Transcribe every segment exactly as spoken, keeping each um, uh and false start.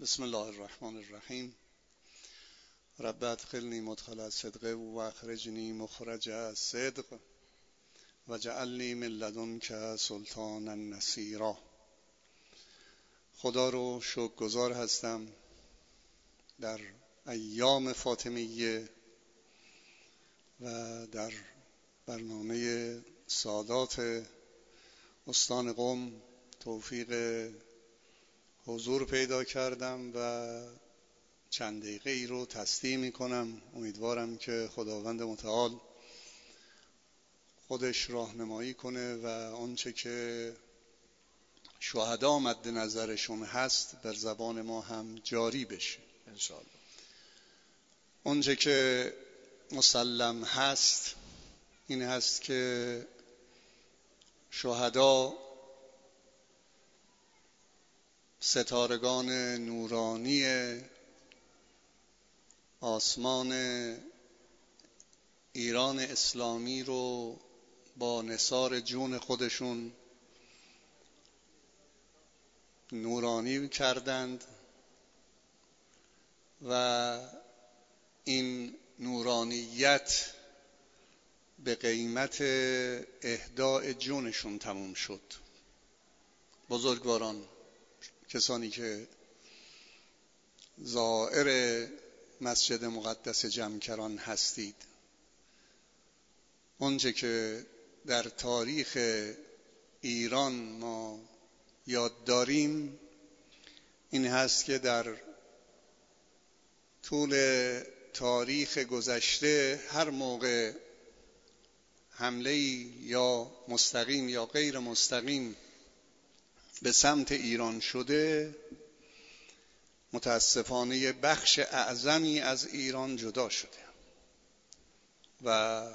بسم الله الرحمن الرحیم. رب ادخلنی مدخل صدق و اخرجنی مخرج صدق و جعلنی من لدنک سلطانا نصیرا. خدا رو شکرگزار هستم در ایام فاطمیه و در برنامه سادات استان قم توفیق حضور پیدا کردم و چند دقیقه ای رو تسلیم می کنم. امیدوارم که خداوند متعال خودش راهنمایی کنه و آنچه که شهدا مد نظرشون هست بر زبان ما هم جاری بشه انشاءالله. آنچه که مسلم هست این هست که شهدا ستارگان نورانی آسمان ایران اسلامی رو با نثار جون خودشون نورانی کردند و این نورانیت به قیمت اهداء جونشون تموم شد. بزرگواران، کسانی که زائر مسجد مقدس جمکران هستید، اونچه که در تاریخ ایران ما یاد داریم این هست که در طول تاریخ گذشته هر موقع حمله یا مستقیم یا غیر مستقیم به سمت ایران شده، متاسفانه بخش اعظمی از ایران جدا شده و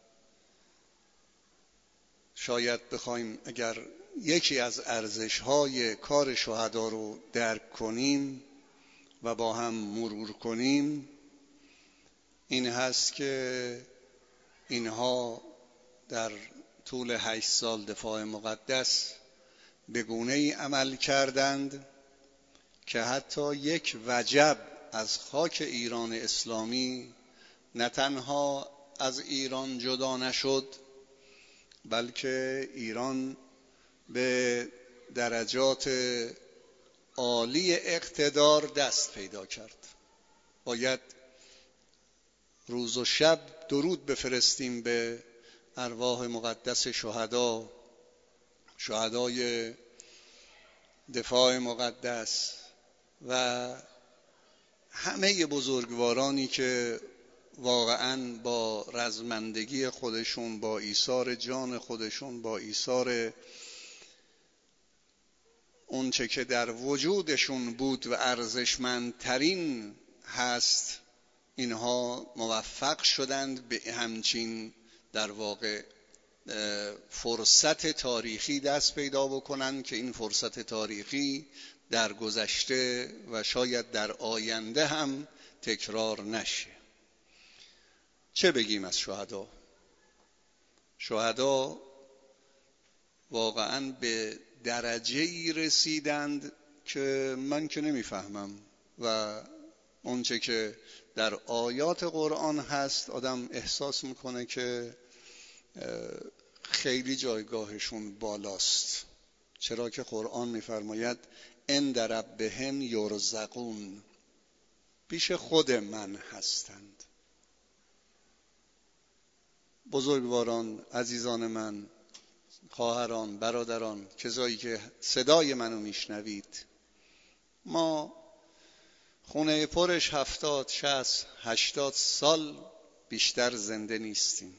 شاید بخوایم اگر یکی از ارزش‌های کار شهدا رو درک کنیم و با هم مرور کنیم این هست که اینها در طول هشت سال دفاع مقدس به گونه‌ای عمل کردند که حتی یک وجب از خاک ایران اسلامی نه تنها از ایران جدا نشد بلکه ایران به درجات عالی اقتدار دست پیدا کرد. باید روز و شب درود بفرستیم به ارواح مقدس شهدا، شهدای دفاع مقدس و همه بزرگوارانی که واقعاً با رزمندگی خودشون، با ایثار جان خودشون، با ایثار اون چه که در وجودشون بود و ارزشمندترین هست، اینها موفق شدند به همچین در واقع فرصت تاریخی دست پیدا بکنن که این فرصت تاریخی در گذشته و شاید در آینده هم تکرار نشه. چه بگیم از شهدا؟ شهدا واقعاً به درجه‌ای رسیدند که من که نمیفهمم و اونچه که در آیات قرآن هست آدم احساس میکنه که خیلی جایگاهشون بالاست، چرا که قرآن میفرماید عند ربهم یرزقون، پیش خود من هستند. بزرگواران، عزیزان من، خواهران، برادران، کسایی که صدای منو میشنوید، ما خونه پرش هفتاد، شصت، هشتاد سال بیشتر زنده نیستیم.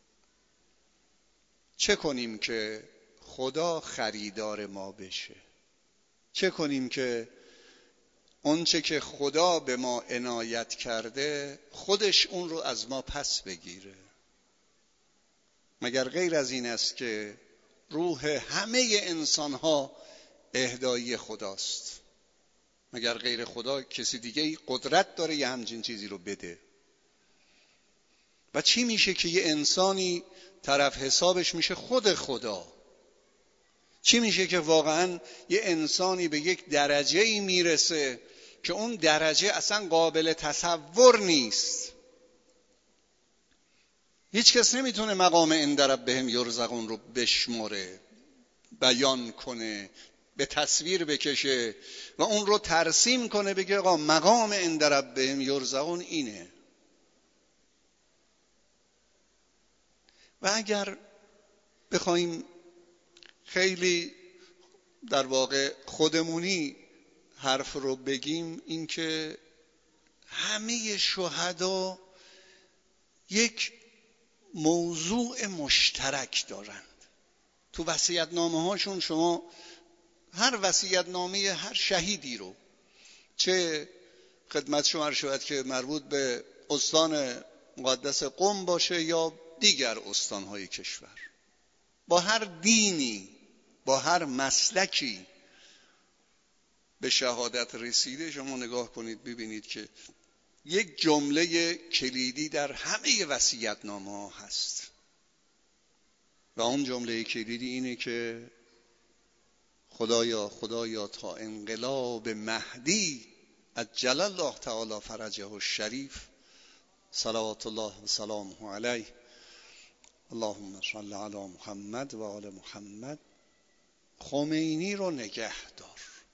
چه کنیم که خدا خریدار ما بشه؟ چه کنیم که اونچه که خدا به ما عنایت کرده خودش اون رو از ما پس بگیره؟ مگر غیر از این است که روح همه انسان ها اهدایی خداست؟ مگر غیر خدا کسی دیگه قدرت داره یه همچین چیزی رو بده؟ و چی میشه که یه انسانی طرف حسابش میشه خود خدا؟ چی میشه که واقعا یه انسانی به یک درجه‌ای میرسه که اون درجه اصلا قابل تصور نیست. هیچ کس نمیتونه مقام عند ربهم یرزقون رو بشمره، بیان کنه، به تصویر بکشه و اون رو ترسیم کنه بگه آقا مقام عند ربهم یرزقون اینه. و اگر بخوایم خیلی در واقع خودمونی حرف رو بگیم، این که همه شهدا یک موضوع مشترک دارند. تو وصیت‌نامه هاشون شما هر وصیت‌نامه هر شهیدی رو، چه خدمت شما عرض شود که مربوط به استان مقدس قم باشه یا دیگر استان‌های کشور، با هر دینی، با هر مسلکی به شهادت رسیده، شما نگاه کنید ببینید که یک جمله کلیدی در همه وصیت‌نامه ها هست و اون جمله کلیدی اینه که خدایا خدایا تا انقلاب مهدی عجل الله تعالی فرجه الشریف صلوات الله و سلامه علیه اللهم صل علی محمد و آل محمد خمینی رو نگه دار.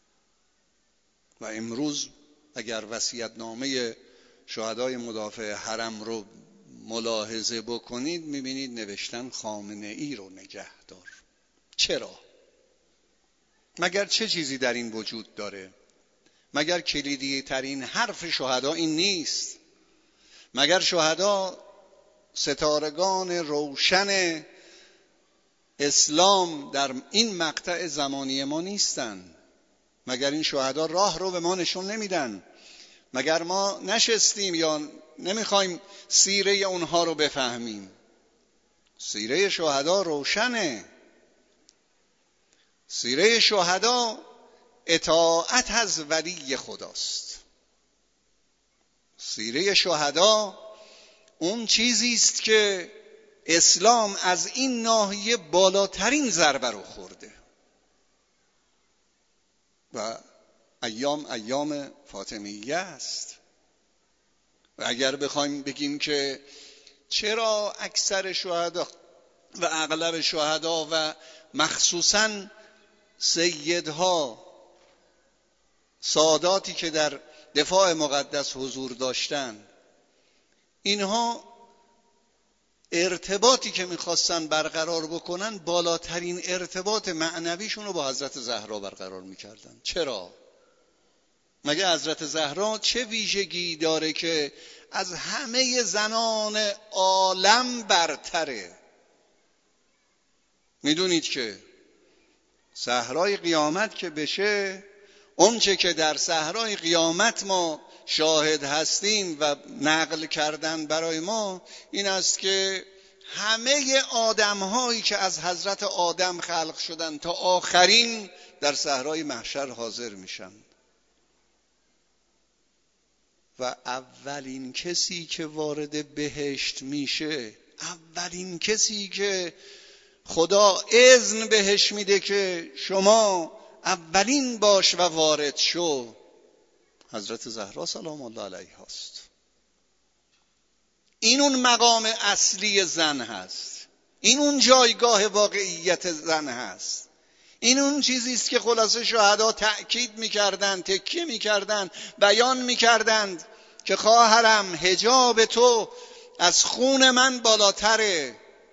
و امروز اگر وصیت‌نامه شهدای مدافع حرم رو ملاحظه بکنید میبینید نوشتن خامنه ای رو نگه دار. چرا؟ مگر چه چیزی در این وجود داره؟ مگر کلیدی ترین حرف شهدا این نیست؟ مگر شهدا ستارگان روشن اسلام در این مقطع زمانی ما نیستن؟ مگر این شهدا راه رو به ما نشون نمیدن؟ مگر ما نشستیم یا نمیخوایم سیره اونها رو بفهمیم؟ سیره شهدا روشنه. سیره شهدا اطاعت از ولی خداست. سیره شهدا اون چیزی است که اسلام از این ناحیه بالاترین ضربه رو خورده و ایام ایام فاطمیه است. و اگر بخوایم بگیم که چرا اکثر شهدا و اغلب شهدا و مخصوصاً سیدها، ساداتی که در دفاع مقدس حضور داشتن، اینها ارتباطی که میخواستن برقرار بکنن بالاترین ارتباط معنویشون رو با حضرت زهرا برقرار میکردن. چرا؟ مگه حضرت زهرا چه ویژگی داره که از همه زنان عالم برتره؟ میدونید که صحرای قیامت که بشه، اون چه که در صحرای قیامت ما شاهد هستیم و نقل کردن برای ما این است که همه آدم‌هایی که از حضرت آدم خلق شدن تا آخرین در صحرای محشر حاضر میشن و اولین کسی که وارد بهشت میشه، اولین کسی که خدا اذن بهش میده که شما اولین باش و وارد شو، حضرت زهرا سلام الله علیها است. این اون مقام اصلی زن هست، این اون جایگاه واقعیت زن هست، این اون چیزی است که خلاصه شهدا تأکید میکردند، تکیه میکردند، بیان میکردند که خواهرم حجاب تو از خون من بالاتره.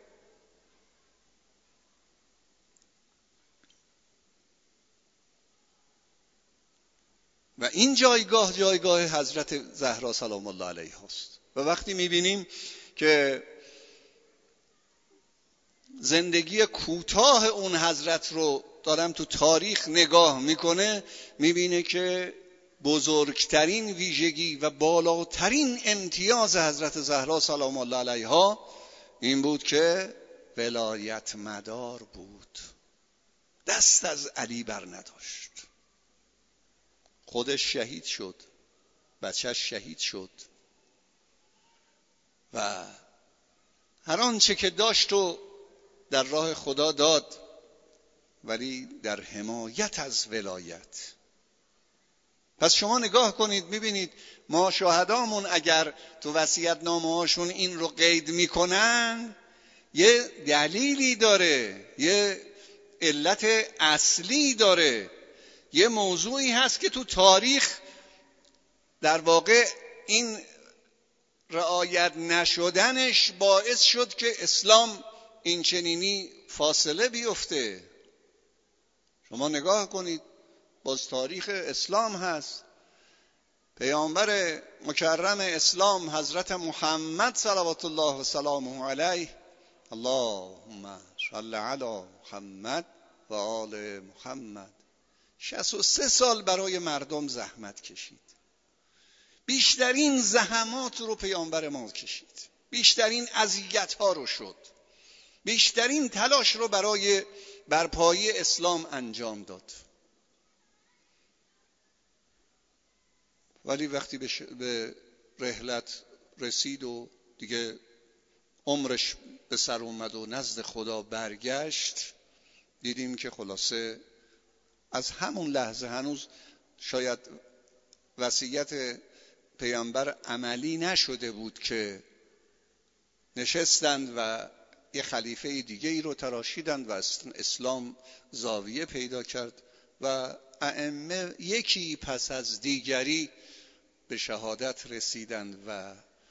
و این جایگاه جایگاه حضرت زهرا سلام الله علیها است. و وقتی میبینیم که زندگی کوتاه اون حضرت رو دارم تو تاریخ نگاه میکنه، میبینه که بزرگترین ویژگی و بالاترین امتیاز حضرت زهرا سلام الله علیها این بود که ولایت مدار بود، دست از علی بر نداشت. خودش شهید شد، بچهش شهید شد و هر آنچه که داشت و در راه خدا داد، ولی در حمایت از ولایت پس شما نگاه کنید میبینید ما شهدامون اگر تو وصیت‌نامه هاشون این رو قید میکنن یه دلیلی داره، یه علت اصلی داره، یه موضوعی هست که تو تاریخ در واقع این رعایت نشدنش باعث شد که اسلام این چنینی فاصله بیفته. شما نگاه کنید باز تاریخ اسلام هست، پیامبر مکرم اسلام حضرت محمد صلوات الله و سلامه علیه، اللهم صل علی محمد و آل محمد، شصت و سه سال برای مردم زحمت کشید. بیشترین زحمات رو پیامبر ما کشید، بیشترین اذیت ها رو شد، بیشترین تلاش رو برای برپایی اسلام انجام داد. ولی وقتی به, ش... به رحلت رسید و دیگه عمرش به سر اومد و نزد خدا برگشت، دیدیم که خلاصه از همون لحظه هنوز شاید وصیت پیامبر عملی نشده بود که نشستند و یه خلیفه دیگه ای رو تراشیدند و اسلام زاویه پیدا کرد و ائمه یکی پس از دیگری به شهادت رسیدند و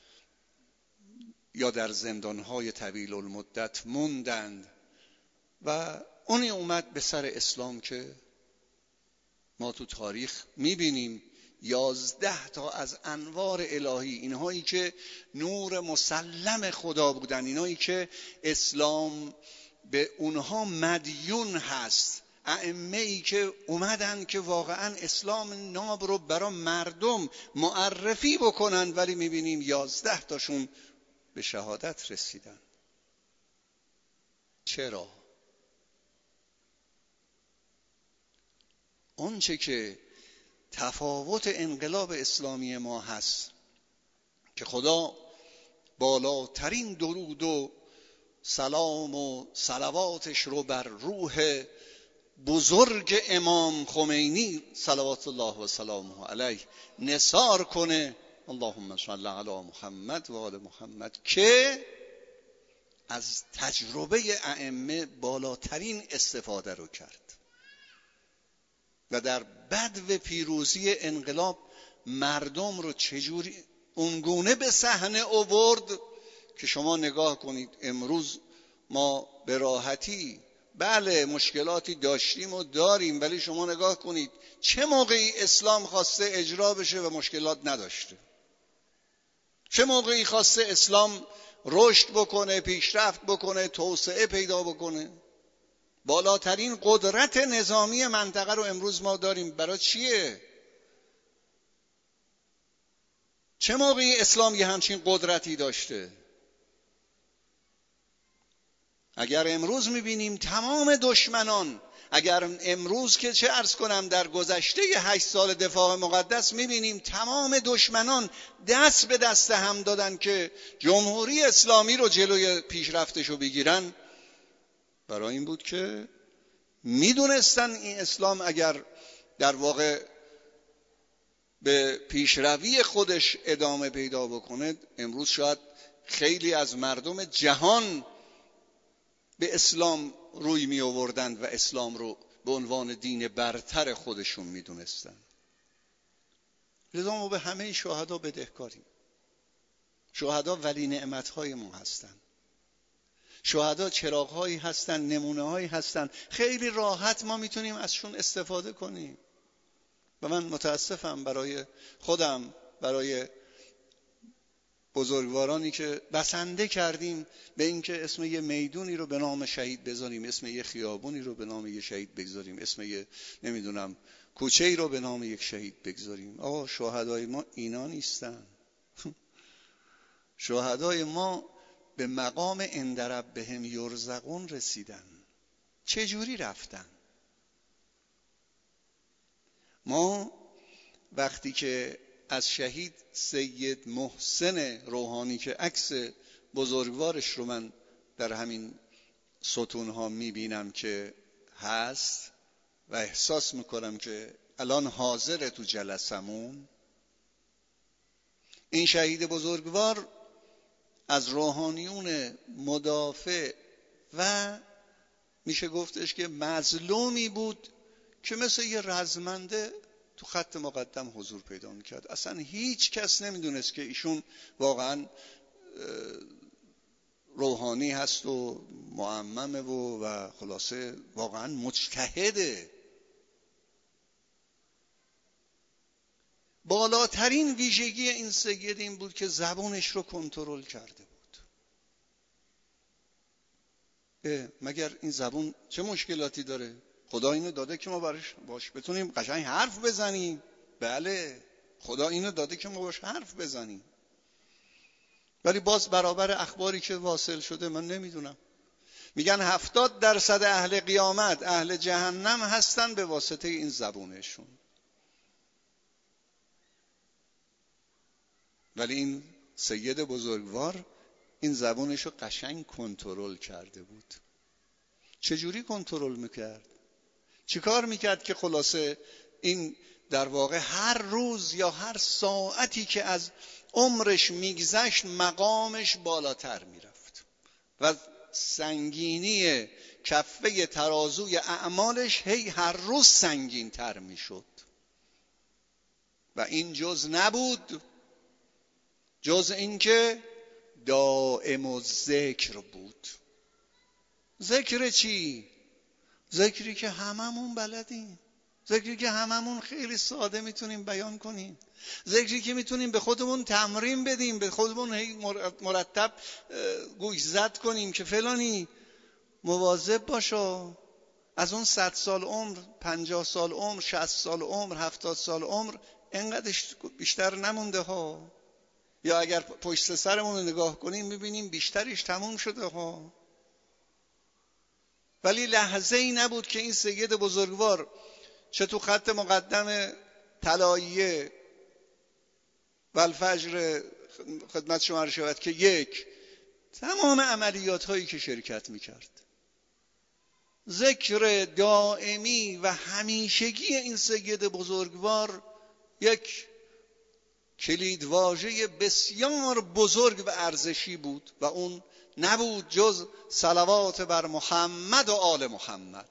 یا در زندانهای طویل المدت موندند و اونی اومد به سر اسلام که ما تو تاریخ میبینیم یازده تا از انوار الهی، اینهایی که نور مسلم خدا بودن، اینهایی که اسلام به اونها مدیون هست، ائمه ای که اومدن که واقعا اسلام ناب رو برای مردم معرفی بکنن، ولی میبینیم یازده تاشون به شهادت رسیدن. چرا؟ اون چه که تفاوت انقلاب اسلامی ما هست که خدا بالاترین درود و سلام و صلواتش رو بر روح بزرگ امام خمینی صلوات الله و سلامه علیه نثار کنه، اللهم صل علی محمد و آل محمد، که از تجربه ائمه بالاترین استفاده رو کرد و در بدو پیروزی انقلاب مردم رو چجوری اونگونه به صحنه آورد که شما نگاه کنید امروز ما به راحتی بله مشکلاتی داشتیم و داریم، ولی شما نگاه کنید چه موقعی اسلام خواسته اجرا بشه و مشکلات نداشته، چه موقعی خواسته اسلام رشد بکنه، پیشرفت بکنه، توسعه پیدا بکنه. بالاترین قدرت نظامی منطقه رو امروز ما داریم. برای چیه؟ چه موقعی اسلام یه همچین قدرتی داشته؟ اگر امروز میبینیم تمام دشمنان، اگر امروز که چه عرض کنم در گذشته هشت سال دفاع مقدس میبینیم تمام دشمنان دست به دست هم دادن که جمهوری اسلامی رو جلوی پیشرفتش رو بگیرن، برای این بود که میدونستن این اسلام اگر در واقع به پیشروی خودش ادامه پیدا بکنه، امروز شاید خیلی از مردم جهان به اسلام روی می آوردند و اسلام رو به عنوان دین برتر خودشون می دونستن. لذا ما به همه شهدا بدهکاریم. شهدا ولی نعمت‌های ما هستند. شهدا چراغ‌هایی هستند، نمونه‌هایی هستند، خیلی راحت ما میتونیم ازشون استفاده کنیم. و من متاسفم برای خودم، برای بزرگوارانی که بسنده کردیم به اینکه اسم یه میدونی رو به نام شهید بذاریم، اسم یه خیابونی رو به نام یه شهید بگذاریم، اسم یه نمیدونم کوچه‌ای رو به نام یک شهید بگذاریم. آقا شهدای ما اینا نیستن. شهدای ما به مقام عند ربهم یرزقون رسیدن. چه جوری رفتن؟ ما وقتی که از شهید سید محسن روحانی که عکس بزرگوارش رو من در همین ستونها میبینم که هست و احساس میکنم که الان حاضر تو جلسمون. این شهید بزرگوار از روحانیون مدافع و میشه گفتش که مظلومی بود که مثل یه رزمنده تو خط مقدم حضور پیدا میکرد. اصلا هیچ کس نمیدونست که ایشون واقعا روحانی هست و معممه و, و خلاصه واقعا مجتهده. بالاترین ویژگی این سید این بود که زبانش رو کنترل کرده بود. مگر این زبان چه مشکلاتی داره؟ خدا اینو داده که ما باش, باش بتونیم قشنگ حرف بزنیم. بله خدا اینو داده که ما باش حرف بزنیم، ولی باز برابر اخباری که واصل شده من نمیدونم، میگن هفتاد درصد اهل قیامت اهل جهنم هستن به واسطه این زبونشون. ولی این سید بزرگوار این زبونشو قشنگ کنترل کرده بود. چجوری کنترل میکرد؟ چی کار میکرد که خلاصه این در واقع هر روز یا هر ساعتی که از عمرش میگذشت مقامش بالاتر میرفت و سنگینی کفه ترازوی اعمالش هی هر روز سنگین تر میشد. و این جز نبود جز این که دائم الذکر بود. ذکر چی؟ ذکری که هممون بلدیم، ذکری که هممون خیلی ساده میتونیم بیان کنیم، ذکری که میتونیم به خودمون تمرین بدیم، به خودمون مرتب گوشزد کنیم که فلانی مواظب باشو، از اون صد سال عمر، پنجاه سال عمر، شصت سال عمر، هفتاد سال عمر اینقدرش بیشتر نمونده ها. یا اگر پشت سرمون رو نگاه کنیم میبینیم بیشترش تموم شده ها. ولی لحظه ای نبود که این سید بزرگوار چه تو خط مقدم طلاییه و الفجر خدمت شما عرض شود که یک، تمام عملیات هایی که شرکت میکرد، ذکر دائمی و همیشگی این سید بزرگوار یک کلیدواژه بسیار بزرگ و ارزشی بود و اون نبود جز صلوات بر محمد و آل محمد.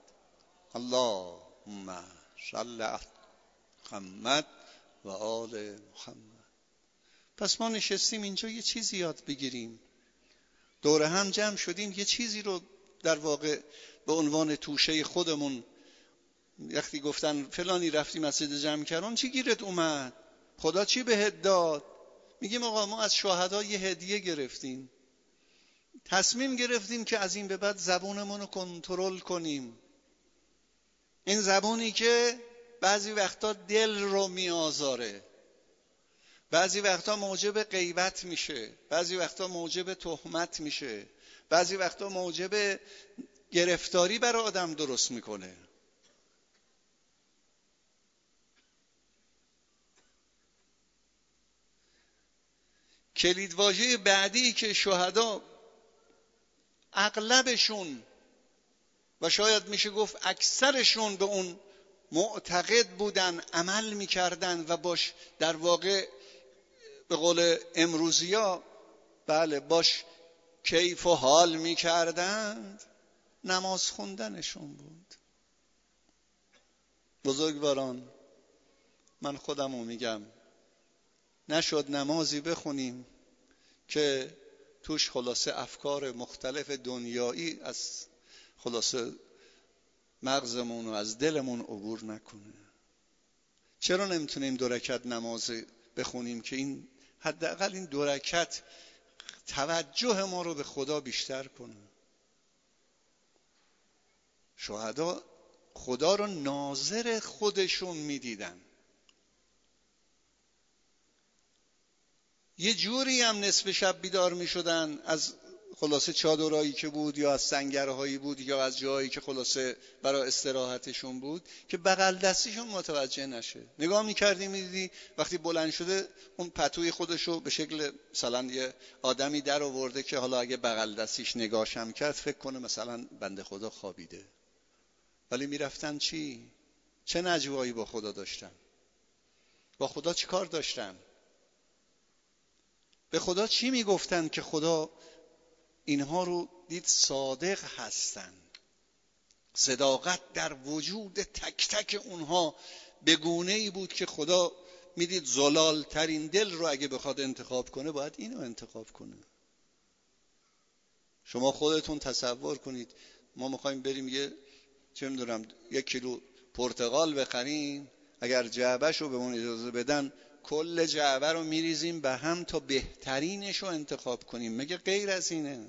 اللهم صل علی محمد و آل محمد. پس ما نشستیم اینجا یه چیزی یاد بگیریم، دور هم جمع شدیم یه چیزی رو در واقع به عنوان توشه خودمون. وقتی گفتن فلانی رفتی مسجد جمع کردن چی گیرت اومد؟ خدا چی بهت داد؟ میگیم آقا ما از شهدا یه هدیه گرفتیم، تصمیم گرفتیم که از این به بعد زبونمون رو کنترل کنیم. این زبونی که بعضی وقتا دل رو میآزاره، بعضی وقتا موجب غیبت میشه، بعضی وقتا موجب تهمت میشه، بعضی وقتا موجب گرفتاری برای آدم درست میکنه. کلیدواژه بعدی که شهدا اغلبشون و شاید میشه گفت اکثرشون به اون معتقد بودن، عمل میکردن و باش در واقع به قول امروزیا بله باش کیف و حال میکردند، نماز خوندنشون بود. بزرگواران من خودمو میگم نشد نمازی بخونیم که توش خلاصه افکار مختلف دنیایی از خلاصه مغزمون و از دلمون عبور نکنه. چرا نمیتونیم دو رکعت نماز بخونیم که این حداقل این دو رکعت توجه ما رو به خدا بیشتر کنه؟ شهدا خدا رو ناظر خودشون میدیدن. یه جوری هم نصف شب بیدار می شدن از خلاصه چادرایی که بود یا از سنگرهایی بود یا از جایی که خلاصه برای استراحتشون بود که بغل دستیشون متوجه نشه. نگاه می کردی می دیدی وقتی بلند شده اون پتوی خودشو به شکل مثلا یه آدمی در آورده که حالا اگه بغل دستیش نگاهشم کرد فکر کنه مثلا بنده خدا خوابیده. ولی می رفتن چی؟ چه نجوایی با خدا داشتن؟ با خدا چی کار داشتن؟ به خدا چی میگفتن که خدا اینها رو دید صادق هستن؟ صداقت در وجود تک تک اونها به گونه‌ای بود که خدا میدید زلال ترین دل رو اگه بخواد انتخاب کنه باید اینو انتخاب کنه. شما خودتون تصور کنید ما میخوایم بریم یه چه میدونم یک کیلو پرتقال بخریم، اگر جعبه‌ش رو بهمون اجازه بدن کل جعبه رو میریزیم به هم تا بهترینش رو انتخاب کنیم. مگه غیر از اینه؟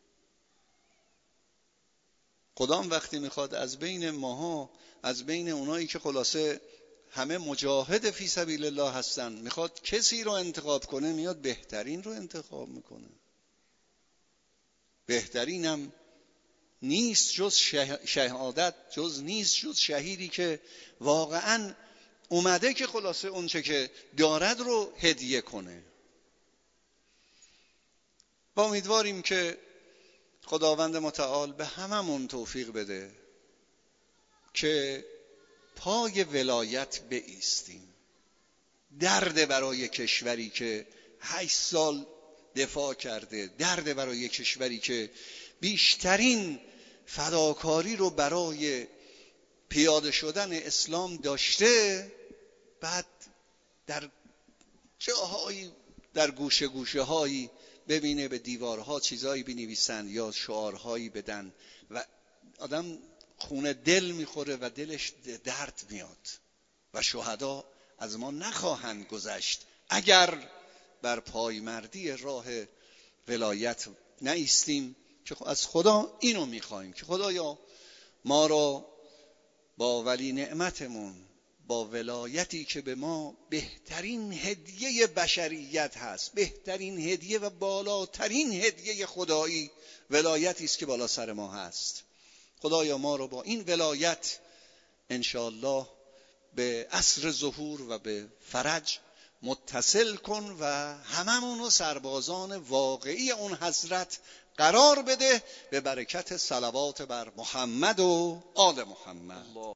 خدام وقتی میخواد از بین ماها، از بین اونایی که خلاصه همه مجاهد فی سبیل الله هستن، میخواد کسی رو انتخاب کنه میاد بهترین رو انتخاب میکنه. بهترینم نیست جز شهادت، جز نیست جز شهیدی که واقعا اومده که خلاصه اونچه که دارد رو هدیه کنه. با امیدواریم که خداوند متعال به هممون توفیق بده که پای ولایت بایستیم. درد برای کشوری که هشت سال دفاع کرده، درد برای کشوری که بیشترین فداکاری رو برای پیاده شدن اسلام داشته، بعد در جاهایی در گوشه گوشه هایی ببینه به دیوارها چیزایی بنویسن یا شعارهایی بدن و آدم خونه دل میخوره و دلش درد میاد. و شهدا از ما نخواهند گذشت اگر بر پایمردی راه ولایت نایستیم، که از خدا اینو میخوایم که خدایا ما را با ولی نعمتمون، با ولایتی که به ما بهترین هدیه بشریت هست، بهترین هدیه و بالاترین هدیه خدایی، ولایتی است که بالا سر ما هست، خدایا ما رو با این ولایت انشاءالله به عصر ظهور و به فرج متصل کن و هممون رو سربازان واقعی اون حضرت قرار بده به برکت صلوات بر محمد و آل محمد.